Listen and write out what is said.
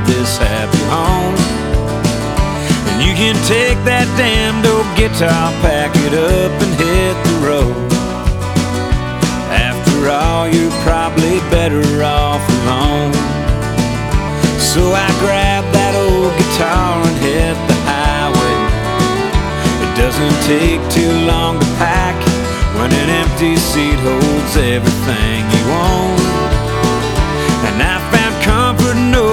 this happy home. And you can take that damned old guitar, pack it up and hit the road. After all, you're probably better off alone. So I grabbed that old guitar and hit the highway. It doesn't take too long to pack when an empty seat holds everything you want.